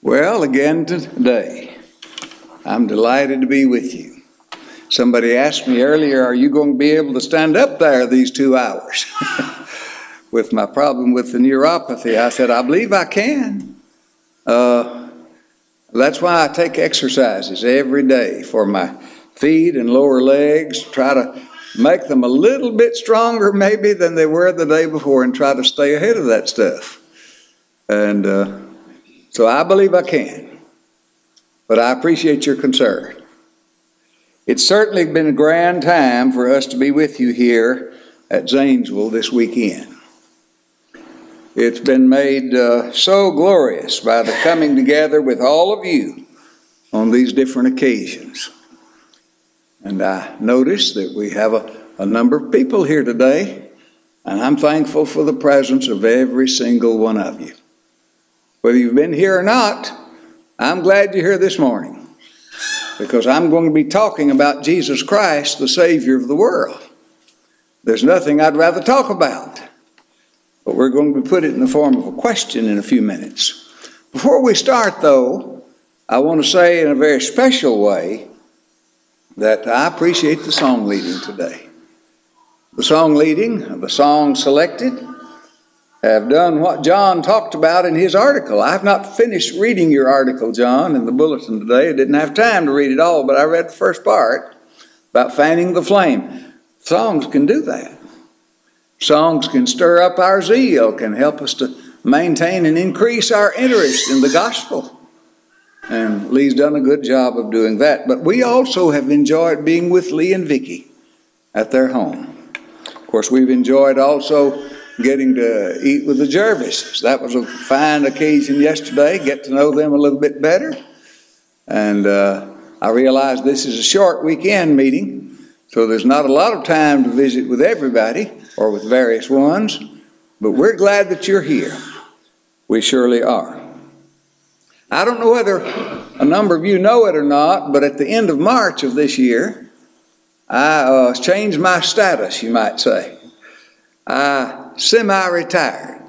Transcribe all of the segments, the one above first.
Well, again today, I'm delighted to be with you. Somebody asked me earlier, are you going to be able to stand up there these 2 hours? With my problem with the neuropathy, I said, I believe I can. That's why I take exercises every day for my feet and lower legs, try to make them a little bit stronger maybe than they were the day before and try to stay ahead of that stuff. And so I believe I can, but I appreciate your concern. It's certainly been a grand time for us to be with you here at Zanesville this weekend. It's been made so glorious by the coming together with all of you on these different occasions. And I notice that we have a number of people here today, and I'm thankful for the presence of every single one of you. Whether you've been here or not, I'm glad you're here this morning, because I'm going to be talking about Jesus Christ, the Savior of the world. There's nothing I'd rather talk about, but we're going to put it in the form of a question in a few minutes. Before we start, though, I want to say in a very special way that I appreciate the song leading today. The song leading, the song selected, have done what John talked about in his article. I've not finished reading your article, John, in the bulletin today. I didn't have time to read it all, but I read the first part about fanning the flame. Songs can do that. Songs can stir up our zeal, can help us to maintain and increase our interest in the gospel. And Lee's done a good job of doing that. But we also have enjoyed being with Lee and Vicki at their home. Of course, we've enjoyed also getting to eat with the Jervises. That was a fine occasion yesterday, get to know them a little bit better. And I realize this is a short weekend meeting, so there's not a lot of time to visit with everybody or with various ones, but we're glad that you're here. We surely are. I don't know whether a number of you know it or not, but at the end of March of this year, I changed my status, you might say. I semi-retired.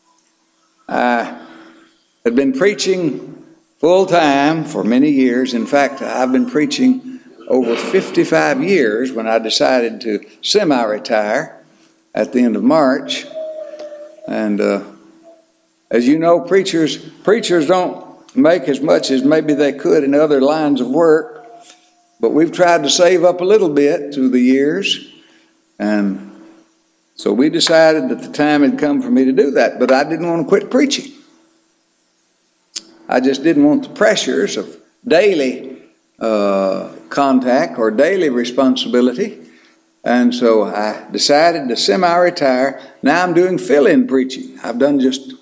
I had been preaching full-time for many years. In fact, I've been preaching over 55 years when I decided to semi-retire at the end of March. And as you know, preachers don't make as much as maybe they could in other lines of work, but we've tried to save up a little bit through the years, and so we decided that the time had come for me to do that, but I didn't want to quit preaching. I just didn't want the pressures of daily contact or daily responsibility, and so I decided to semi-retire. Now I'm doing fill-in preaching. I've done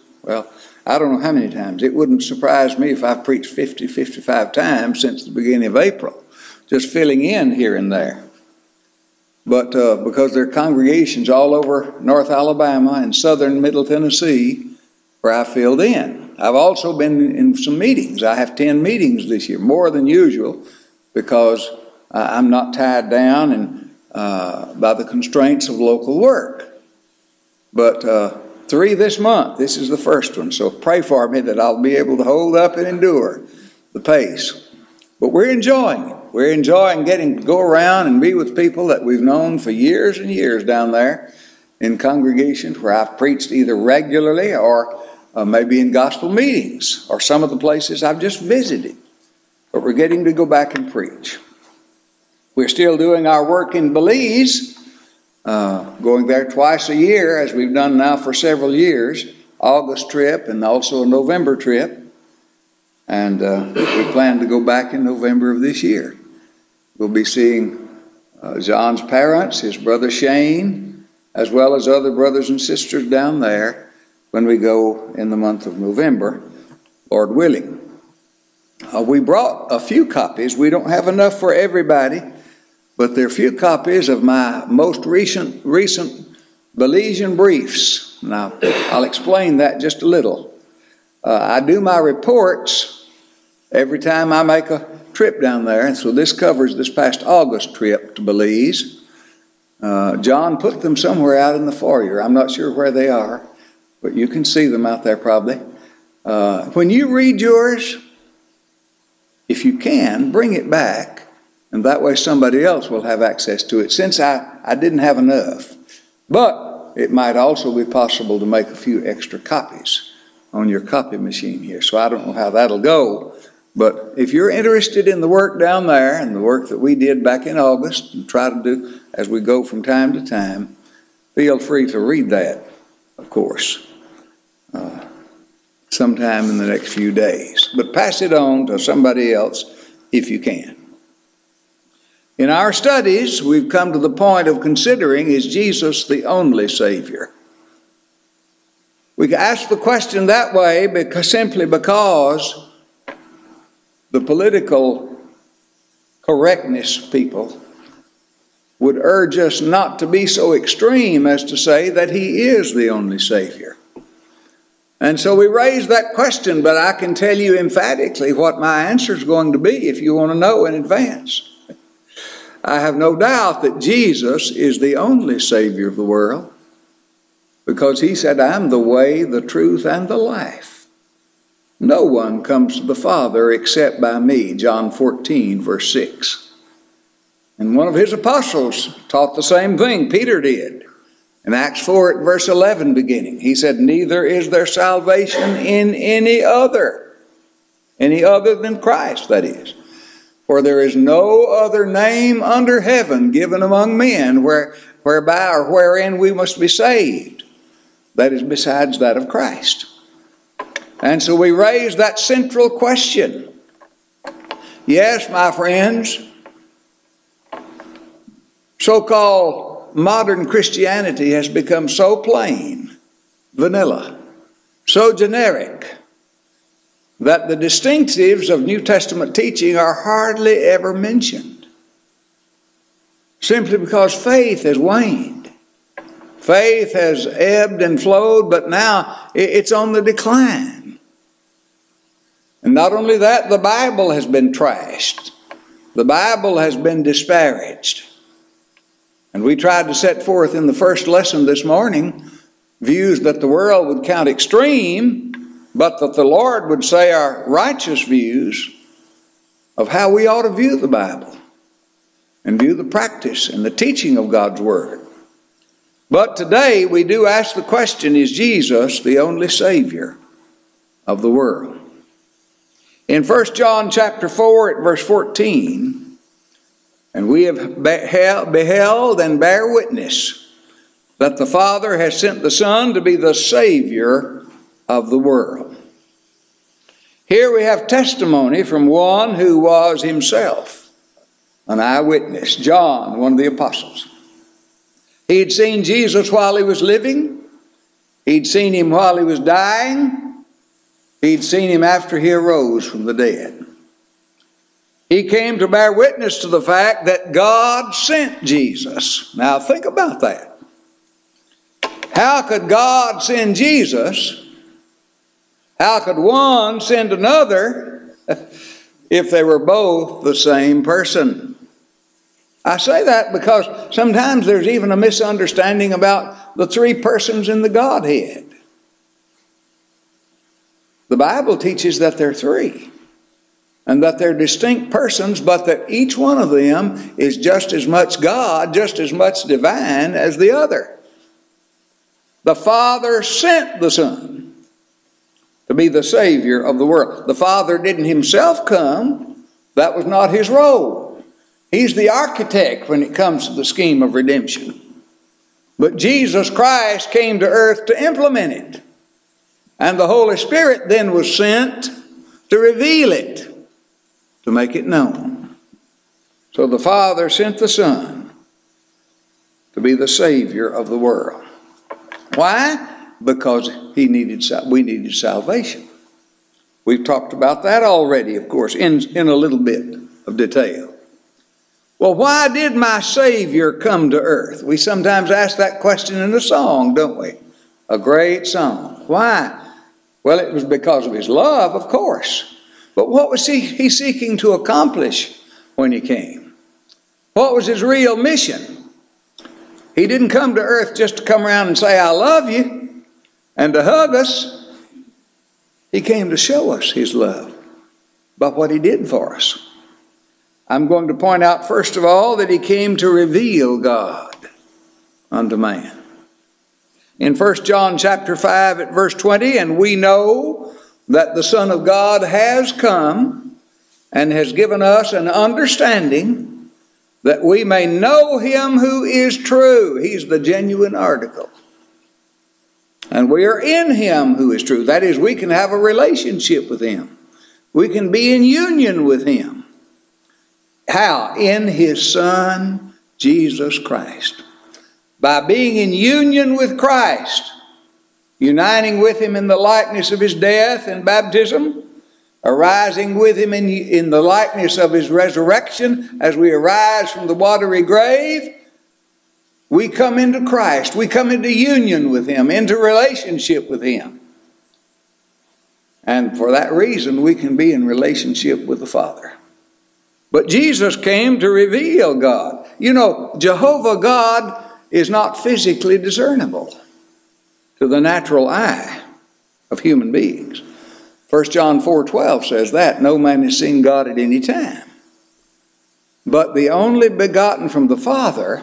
I don't know how many times. It wouldn't surprise me if I've preached 50, 55 times since the beginning of April, just filling in here and there. But because there are congregations all over North Alabama and southern Middle Tennessee where I filled in. I've also been in some meetings. I have 10 meetings this year, more than usual, because I'm not tied down by the constraints of local work. But 3 this month, this is the first one, so pray for me that I'll be able to hold up and endure the pace. But we're enjoying it. We're enjoying getting to go around and be with people that we've known for years and years down there in congregations where I've preached either regularly or maybe in gospel meetings or some of the places I've just visited. But we're getting to go back and preach. We're still doing our work in Belize, going there twice a year as we've done now for several years, August trip and also a November trip. And we plan to go back in November of this year. We'll be seeing John's parents, his brother Shane, as well as other brothers and sisters down there when we go in the month of November, Lord willing. We brought a few copies. We don't have enough for everybody, but there are a few copies of my most recent Belizean briefs. Now, I'll explain that just a little. I do my reports every time I make a trip down there, and so this covers this past August trip to Belize. John put them somewhere out in the foyer. I'm not sure where they are, but you can see them out there probably. When you read yours, if you can, bring it back, and that way somebody else will have access to it, since I didn't have enough. But it might also be possible to make a few extra copies on your copy machine here. So I don't know how that'll go. But if you're interested in the work down there and the work that we did back in August and try to do as we go from time to time, feel free to read that, of course, sometime in the next few days. But pass it on to somebody else if you can. In our studies, we've come to the point of considering, is Jesus the only Savior? We can ask the question that way simply because the political correctness people would urge us not to be so extreme as to say that he is the only Savior. And so we raise that question, but I can tell you emphatically what my answer is going to be if you want to know in advance. I have no doubt that Jesus is the only Savior of the world, because he said, I'm the way, the truth, and the life. No one comes to the Father except by me, John 14, verse 6. And one of his apostles taught the same thing, Peter did. In Acts 4 at verse 11 beginning, he said, neither is there salvation in any other than Christ, that is. For there is no other name under heaven given among men whereby or wherein we must be saved, that is besides that of Christ. And so we raise that central question. Yes, my friends, so-called modern Christianity has become so plain, vanilla, so generic, that the distinctives of New Testament teaching are hardly ever mentioned, simply because faith has waned. Faith has ebbed and flowed, but now it's on the decline. And not only that, the Bible has been trashed. The Bible has been disparaged. And we tried to set forth in the first lesson this morning views that the world would count extreme, but that the Lord would say are righteous views of how we ought to view the Bible and view the practice and the teaching of God's Word. But today we do ask the question, is Jesus the only Savior of the world? In 1 John chapter 4 at verse 14, and we have beheld and bear witness that the Father has sent the Son to be the Savior of the world. Here we have testimony from one who was himself an eyewitness, John, one of the apostles. He had seen Jesus while he was living. He'd seen him while he was dying. He'd seen him after he arose from the dead. He came to bear witness to the fact that God sent Jesus. Now think about that. How could God send Jesus? How could one send another if they were both the same person? I say that because sometimes there's even a misunderstanding about the three persons in the Godhead. The Bible teaches that they're three, and that they're distinct persons, but that each one of them is just as much God, just as much divine as the other. The Father sent the Son to be the Savior of the world. The Father didn't himself come. That was not his role. He's the architect when it comes to the scheme of redemption. But Jesus Christ came to earth to implement it. And the Holy Spirit then was sent to reveal it, to make it known. So the Father sent the Son to be the Savior of the world. Why? Because we needed salvation. We've talked about that already, of course, in a little bit of detail. Well, why did my Savior come to earth? We sometimes ask that question in a song, don't we? A great song. Why? Well, it was because of his love, of course. But what was he seeking to accomplish when he came? What was his real mission? He didn't come to earth just to come around and say, I love you, and to hug us. He came to show us his love. by what he did for us. I'm going to point out, first of all, that he came to reveal God unto man. In 1 John chapter 5 at verse 20, and we know that the Son of God has come and has given us an understanding that we may know him who is true. He's the genuine article. And we are in him who is true. That is, we can have a relationship with him. We can be in union with him. How? In his Son, Jesus Christ. By being in union with Christ, uniting with him in the likeness of his death and baptism, arising with him in the likeness of his resurrection as we arise from the watery grave, we come into Christ. We come into union with him, into relationship with him. And for that reason, we can be in relationship with the Father. But Jesus came to reveal God. You know, Jehovah God is not physically discernible to the natural eye of human beings. 1 John 4:12 says that, no man has seen God at any time. But the only begotten from the Father,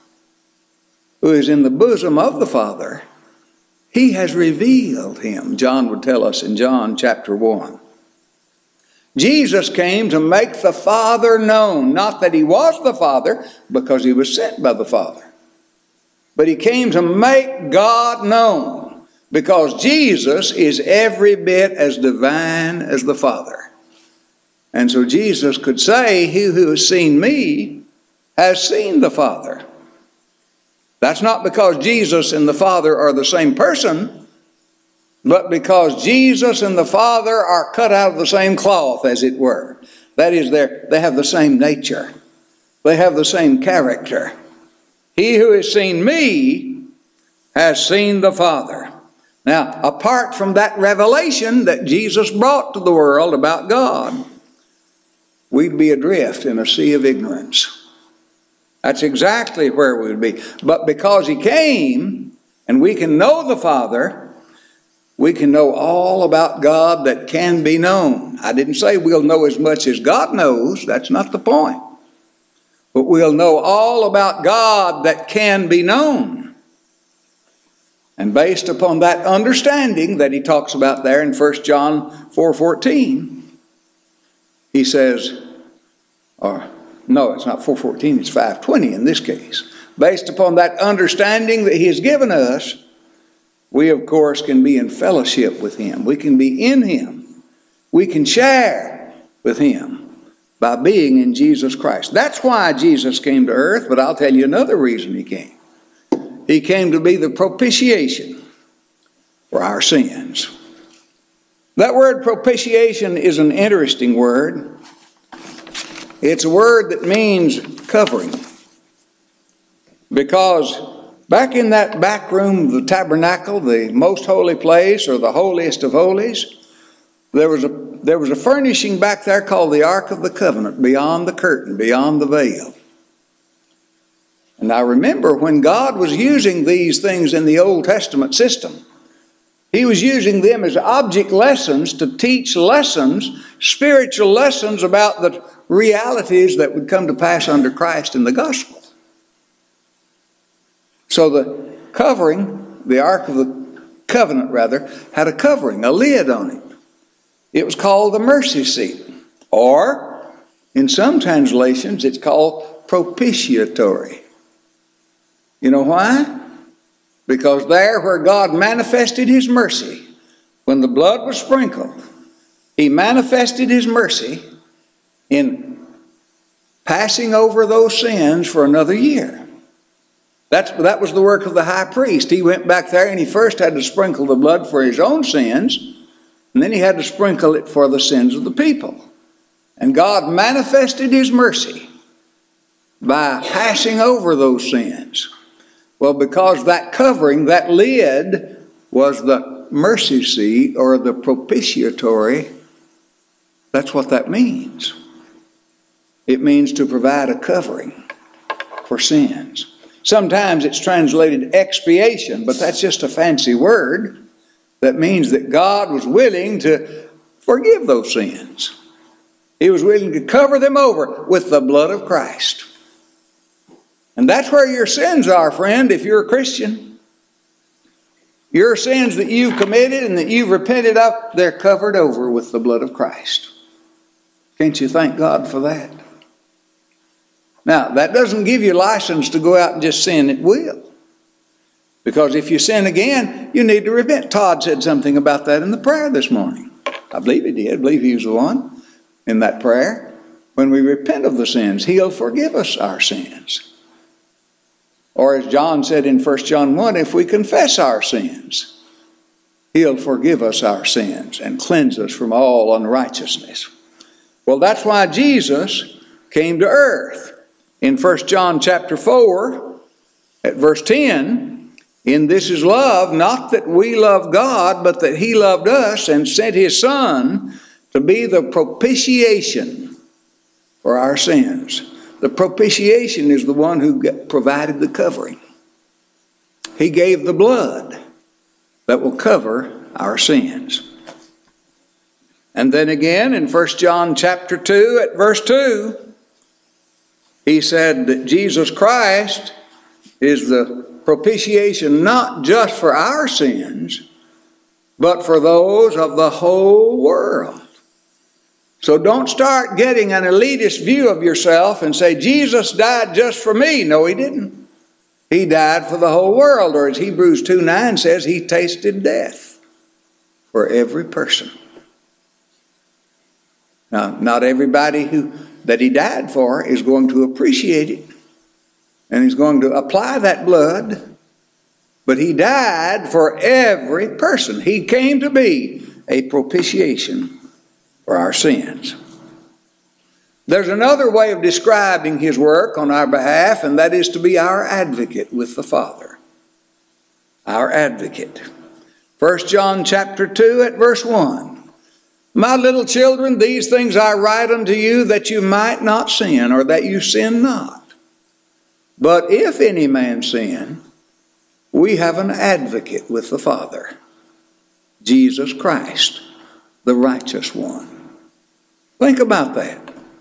who is in the bosom of the Father, he has revealed him, John would tell us in John chapter 1. Jesus came to make the Father known, not that he was the Father, because he was sent by the Father. But he came to make God known, because Jesus is every bit as divine as the Father. And so Jesus could say, he who has seen me has seen the Father. That's not because Jesus and the Father are the same person, but because Jesus and the Father are cut out of the same cloth, as it were. That is, they have the same nature. They have the same character. He who has seen me has seen the Father. Now, apart from that revelation that Jesus brought to the world about God, we'd be adrift in a sea of ignorance. That's exactly where we would be. But because he came, and we can know the Father, we can know all about God that can be known. I didn't say we'll know as much as God knows. That's not the point. But we'll know all about God that can be known. And based upon that understanding that he talks about there in 1 John 4:14, he says, no, it's not 4:14, it's 5:20 in this case. Based upon that understanding that he has given us, we, of course, can be in fellowship with him. We can be in him. We can share with him by being in Jesus Christ. That's why Jesus came to earth, but I'll tell you another reason he came. He came to be the propitiation for our sins. That word propitiation is an interesting word. It's a word that means covering. Because back in that back room of the tabernacle, the most holy place, or the holiest of holies, there was a furnishing back there called the Ark of the Covenant, beyond the curtain, beyond the veil. And I remember when God was using these things in the Old Testament system, he was using them as object lessons to teach lessons, spiritual lessons about the realities that would come to pass under Christ in the gospel. So the covering, the Ark of the Covenant rather, had a covering, a lid on it. It was called the mercy seat. Or, in some translations, it's called propitiatory. You know why? Because there where God manifested his mercy, when the blood was sprinkled, he manifested his mercy in passing over those sins for another year. That was the work of the high priest. He went back there and he first had to sprinkle the blood for his own sins, and then he had to sprinkle it for the sins of the people. And God manifested his mercy by passing over those sins. Well, because that covering, that lid, was the mercy seat or the propitiatory, that's what that means. It means to provide a covering for sins. Sometimes it's translated expiation, but that's just a fancy word that means that God was willing to forgive those sins. He was willing to cover them over with the blood of Christ. And that's where your sins are, friend, if you're a Christian. Your sins that you've committed and that you've repented of, they're covered over with the blood of Christ. Can't you thank God for that? Now, that doesn't give you license to go out and just sin at will. Because if you sin again, you need to repent. Todd said something about that in the prayer this morning. I believe he did. I believe he was the one in that prayer. When we repent of the sins, He'll forgive us our sins. Or as John said in 1 John 1, if we confess our sins, He'll forgive us our sins and cleanse us from all unrighteousness. Well, that's why Jesus came to earth. In 1 John chapter 4, at verse 10, in this is love, not that we love God, but that He loved us and sent His Son to be the propitiation for our sins. The propitiation is the one who provided the covering. He gave the blood that will cover our sins. And then again in 1 John chapter 2 at verse 2, he said that Jesus Christ is the propitiation not just for our sins, but for those of the whole world. So don't start getting an elitist view of yourself and say, Jesus died just for me. No, He didn't. He died for the whole world. Or as Hebrews 2:9 says, He tasted death for every person. Now, not everybody that He died for is going to appreciate it. And He's going to apply that blood. But He died for every person. He came to be a propitiation for our sins. There's another way of describing His work on our behalf, and that is to be our advocate with the Father. Our advocate. 1 John chapter 2 at verse 1. My little children, these things I write unto you that you might not sin, or that you sin not. But if any man sin, we have an advocate with the Father, Jesus Christ, the righteous one. Think about that.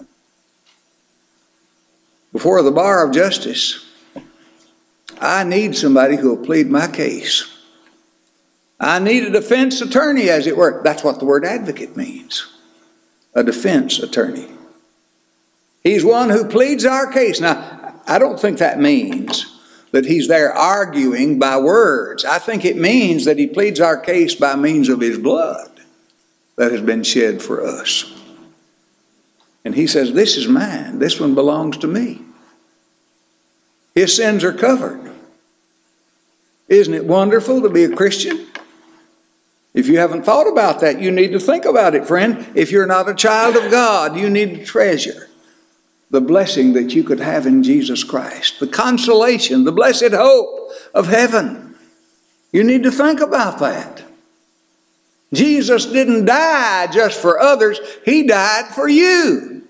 Before the bar of justice, I need somebody who will plead my case. I need a defense attorney, as it were. That's what the word advocate means. A defense attorney. He's one who pleads our case. Now, I don't think that means that he's there arguing by words. I think it means that he pleads our case by means of his blood that has been shed for us. And he says, this is mine. This one belongs to me. His sins are covered. Isn't it wonderful to be a Christian? If you haven't thought about that, you need to think about it, friend. If you're not a child of God, you need to treasure the blessing that you could have in Jesus Christ, the consolation, the blessed hope of heaven. You need to think about that. Jesus didn't die just for others. He died for you.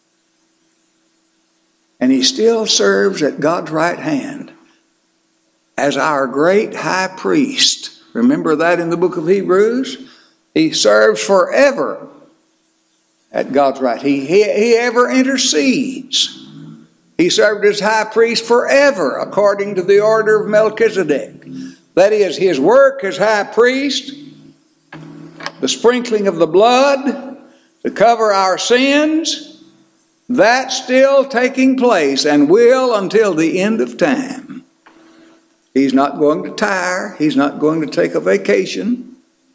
And He still serves at God's right hand as our great high priest. Remember that in the book of Hebrews? He serves forever at God's right. He ever intercedes. He served as high priest forever according to the order of Melchizedek. That is, His work as high priest, the sprinkling of the blood to cover our sins, that's still taking place and will until the end of time. He's not going to tire. He's not going to take a vacation.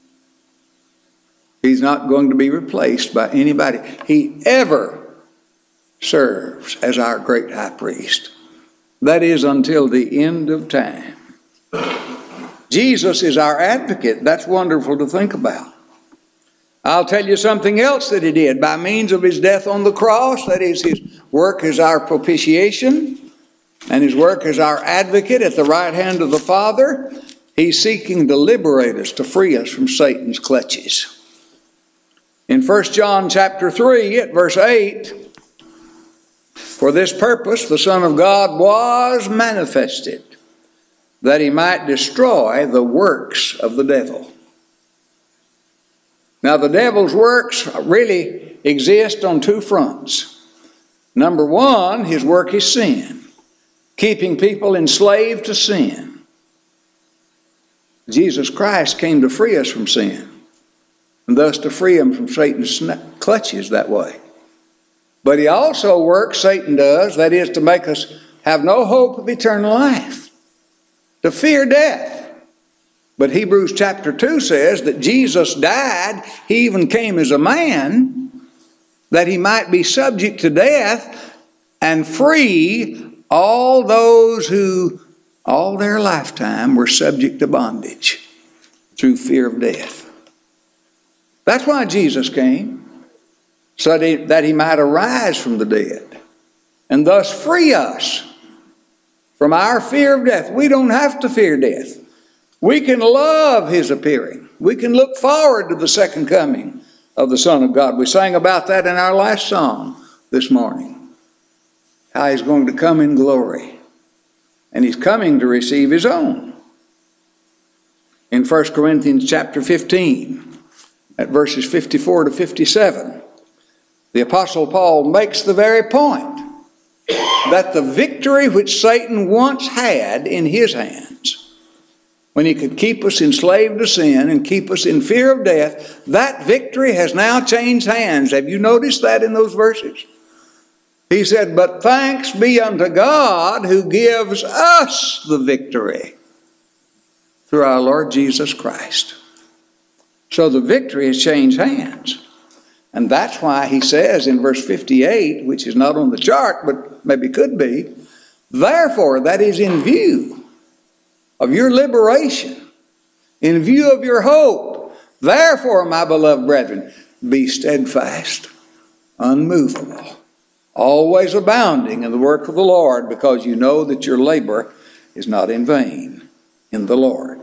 He's not going to be replaced by anybody. He ever serves as our great high priest. That is until the end of time. Jesus is our advocate. That's wonderful to think about. I'll tell you something else that He did. By means of His death on the cross, that is, His work as our propitiation, and His work as our advocate at the right hand of the Father, He's seeking to liberate us, to free us from Satan's clutches. In 1 John chapter 3 at verse 8, for this purpose the Son of God was manifested, that He might destroy the works of the devil. Now the devil's works really exists on two fronts. Number one, his work is sin, keeping people enslaved to sin. Jesus Christ came to free us from sin, and thus to free them from Satan's clutches that way. But he also works, Satan does, that is to make us have no hope of eternal life, to fear death. But Hebrews chapter 2 says that Jesus died, he even came as a man, that he might be subject to death and free all those who all their lifetime were subject to bondage through fear of death. That's why Jesus came, so that he might arise from the dead and thus free us from our fear of death. We don't have to fear death. We can love his appearing. We can look forward to the second coming of the Son of God. We sang about that in our last song this morning. How he's going to come in glory. And he's coming to receive his own. In 1 Corinthians chapter 15, at verses 54 to 57, the Apostle Paul makes the very point that the victory which Satan once had in his hands, when he could keep us enslaved to sin and keep us in fear of death, that victory has now changed hands. Have you noticed that in those verses? He said, but thanks be unto God who gives us the victory through our Lord Jesus Christ. So the victory has changed hands. And that's why he says in verse 58, which is not on the chart, but maybe could be, therefore, that is in view of your liberation, in view of your hope. Therefore, my beloved brethren, be steadfast, unmovable, always abounding in the work of the Lord, because you know that your labor is not in vain in the Lord.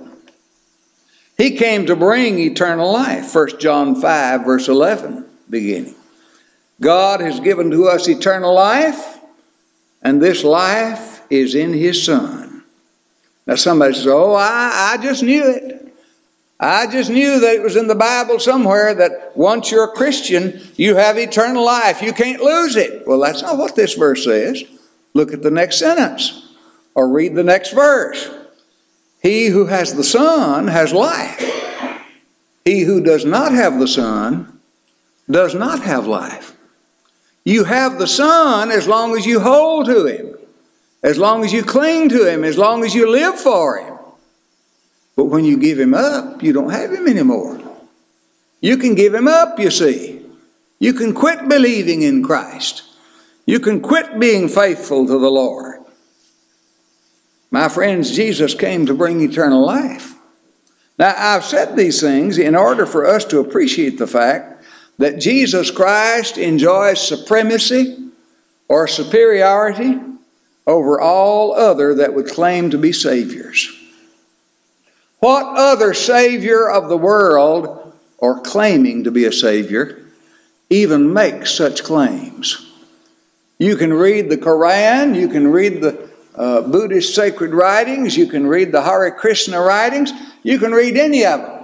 He came to bring eternal life. 1 John 5, verse 11, beginning. God has given to us eternal life, and this life is in his Son. Now somebody says, oh, I just knew it. I just knew that it was in the Bible somewhere that once you're a Christian, you have eternal life. You can't lose it. Well, that's not what this verse says. Look at the next sentence or read the next verse. He who has the Son has life. He who does not have the Son does not have life. You have the Son as long as you hold to him, as long as you cling to him, as long as you live for him. But when you give him up, you don't have him anymore. You can give him up, you see. You can quit believing in Christ. You can quit being faithful to the Lord. My friends, Jesus came to bring eternal life. Now, I've said these things in order for us to appreciate the fact that Jesus Christ enjoys supremacy or superiority over all other that would claim to be saviors. What other savior of the world, or claiming to be a savior, even makes such claims? You can read the Quran, you can read the Buddhist sacred writings, you can read the Hare Krishna writings, you can read any of them.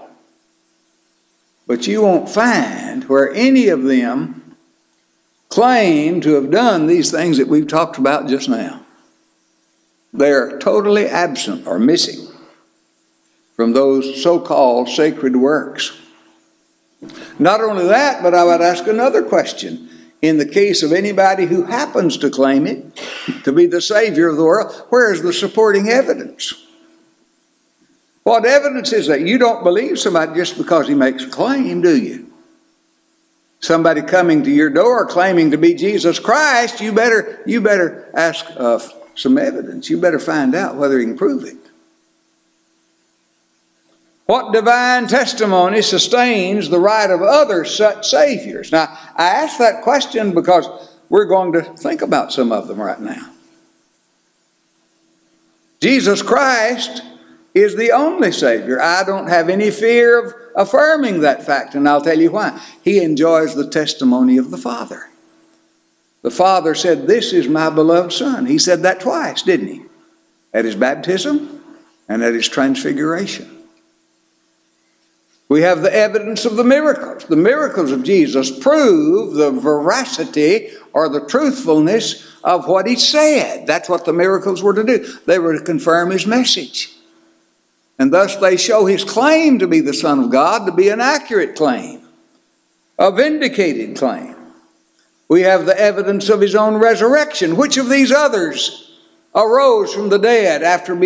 But you won't find where any of them claim to have done these things that we've talked about just now. They're totally absent or missing from those so-called sacred works. Not only that, but I would ask another question. In the case of anybody who happens to claim it to be the Savior of the world, where is the supporting evidence? What evidence is that? You don't believe somebody just because he makes a claim, do you? Somebody coming to your door claiming to be Jesus Christ, you better ask some evidence. You better find out whether he can prove it. What divine testimony sustains the right of other such saviors? Now, I ask that question because we're going to think about some of them right now. Jesus Christ is the only Savior. I don't have any fear of affirming that fact, and I'll tell you why. He enjoys the testimony of the Father. The Father said, "This is my beloved Son." He said that twice, didn't he? At his baptism and at his transfiguration. We have the evidence of the miracles. The miracles of Jesus prove the veracity or the truthfulness of what he said. That's what the miracles were to do. They were to confirm his message. And thus they show his claim to be the Son of God to be an accurate claim, a vindicated claim. We have the evidence of his own resurrection. Which of these others arose from the dead after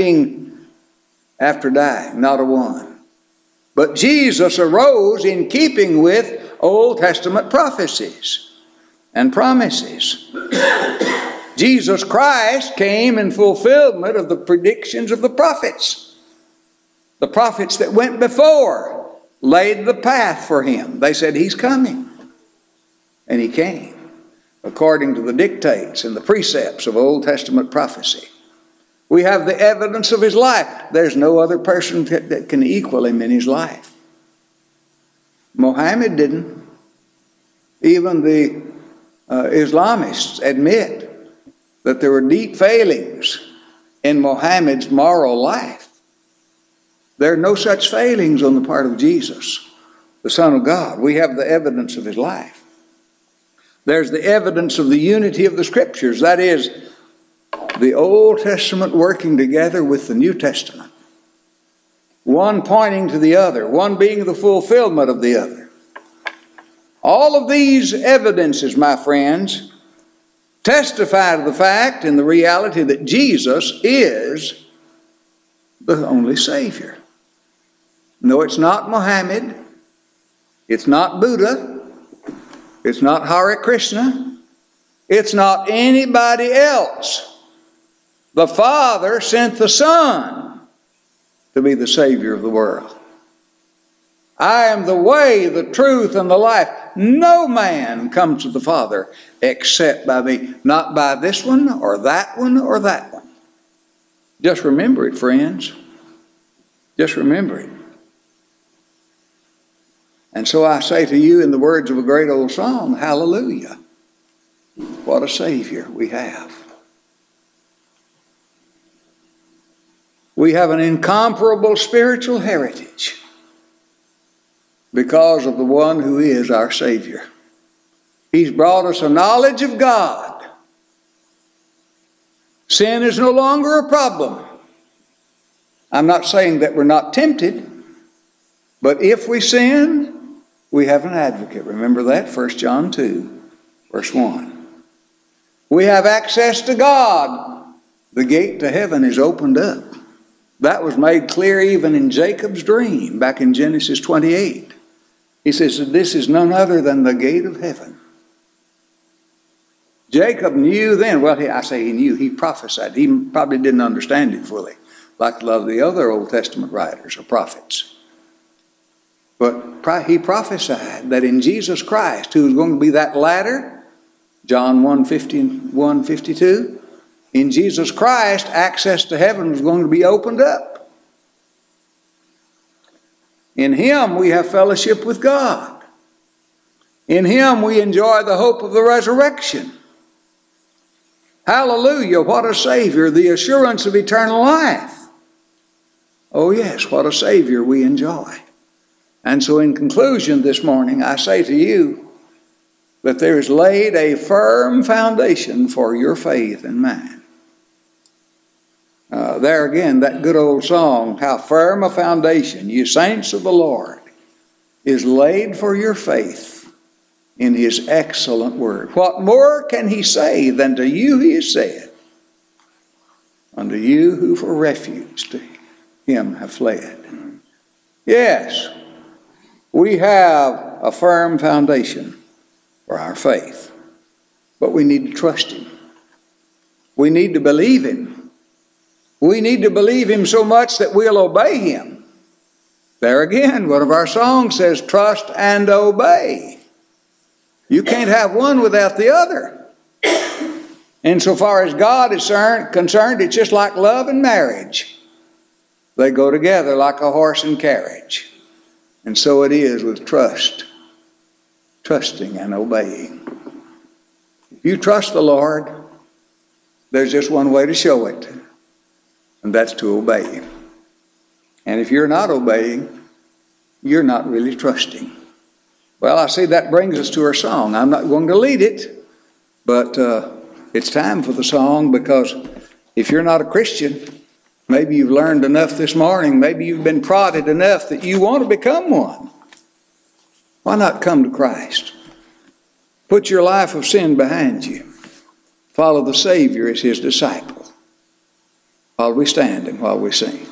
dying? Not a one. But Jesus arose in keeping with Old Testament prophecies and promises. Jesus Christ came in fulfillment of the predictions of the prophets. The prophets that went before laid the path for him. They said, he's coming. And he came, according to the dictates and the precepts of Old Testament prophecy. We have the evidence of his life. There's no other person that can equal him in his life. Muhammad didn't. Even the Islamists admit that there were deep failings in Muhammad's moral life. There are no such failings on the part of Jesus, the Son of God. We have the evidence of his life. There's the evidence of the unity of the Scriptures. That is, the Old Testament working together with the New Testament. One pointing to the other, one being the fulfillment of the other. All of these evidences, my friends, testify to the fact and the reality that Jesus is the only Savior. No, it's not Muhammad. It's not Buddha. It's not Hare Krishna. It's not anybody else. The Father sent the Son to be the Savior of the world. I am the way, the truth, and the life. No man comes to the Father except by me. Not by this one or that one or that one. Just remember it, friends. Just remember it. And so I say to you in the words of a great old song, hallelujah. What a Savior we have. We have an incomparable spiritual heritage because of the one who is our Savior. He's brought us a knowledge of God. Sin is no longer a problem. I'm not saying that we're not tempted, but if we sin, we have an advocate. Remember that, 1 John 2, verse 1. We have access to God. The gate to heaven is opened up. That was made clear even in Jacob's dream back in Genesis 28. He says that this is none other than the gate of heaven. Jacob knew then, he knew, he prophesied. He probably didn't understand it fully, like a lot of the other Old Testament writers or prophets. But he prophesied that in Jesus Christ, who was going to be that ladder, John 1:51-52, in Jesus Christ, access to heaven was going to be opened up. In him we have fellowship with God. In him we enjoy the hope of the resurrection. Hallelujah, what a Savior, the assurance of eternal life. Oh yes, what a Savior we enjoy. And so in conclusion this morning, I say to you that there is laid a firm foundation for your faith and mine. There again, that good old song, how firm a foundation, you saints of the Lord, is laid for your faith in his excellent word. What more can he say than to you he has said, unto you who for refuge to him have fled? Yes, we have a firm foundation for our faith, but we need to trust him. We need to believe him. We need to believe him so much that we'll obey him. There again, one of our songs says, trust and obey. You can't have one without the other. Insofar as God is concerned, it's just like love and marriage. They go together like a horse and carriage. And so it is with trust, trusting and obeying. If you trust the Lord, there's just one way to show it. And that's to obey him. And if you're not obeying, you're not really trusting. Well, I see that brings us to our song. I'm not going to lead it, but it's time for the song, because if you're not a Christian, maybe you've learned enough this morning, maybe you've been prodded enough that you want to become one. Why not come to Christ? Put your life of sin behind you. Follow the Savior as his disciple. While we stand and while we sing.